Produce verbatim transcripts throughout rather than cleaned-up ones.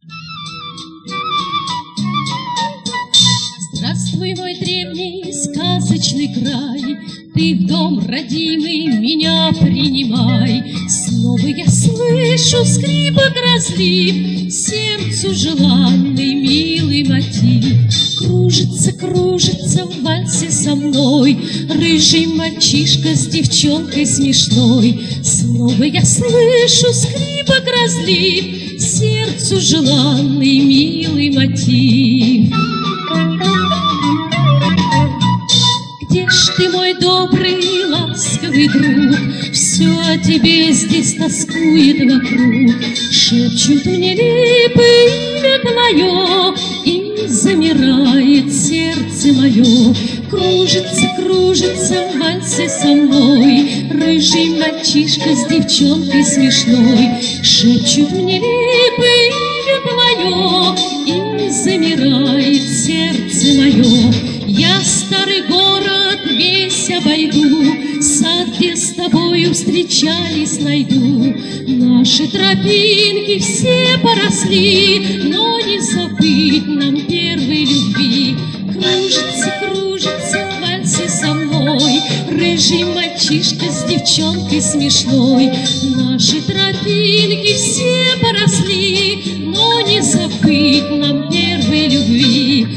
Здравствуй, мой древний сказочный край, ты в дом родимый меня принимай. Снова я слышу скрипок разлив, сердцу желанный милый мотив. Кружится, кружится в вальсе со мной рыжий мальчишка с девчонкой смешной. Снова я слышу скрипок разлив, сердцу желанный милый мотив. Где ж ты, мой добрый, ласковый друг? Все о тебе здесь тоскует вокруг. Шепчут мне липы имя твое, и замирает сердце мое. Кружится, кружится в вальсе со мной рыжий мальчишка с девчонкой смешной. Шепчут мне липы имя твое, и замирает сердце мое. Я старый город весь обойду, сад, где с тобою встречались, найду. Наши тропинки все поросли, но не забыть нам первой любви. Кружится, кружится в вальсе со мной рыжий мальчишка с девчонкой смешной. Наши тропинки все поросли, но не забыть нам первой любви.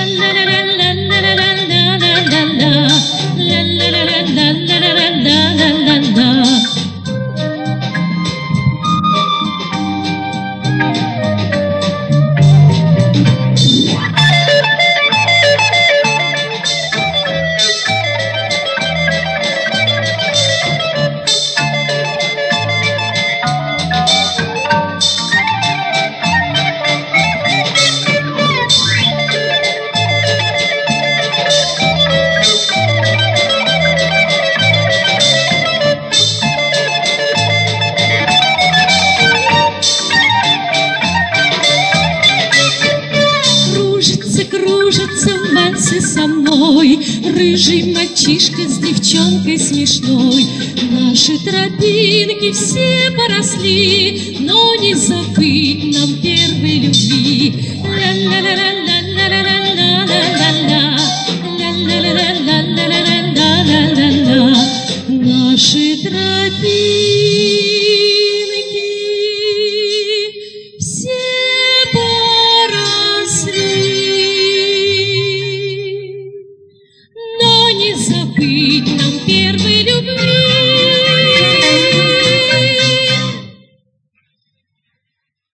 Со мной рыжий мальчишка с девчонкой смешной. Наши тропинки все поросли, но не забыть нам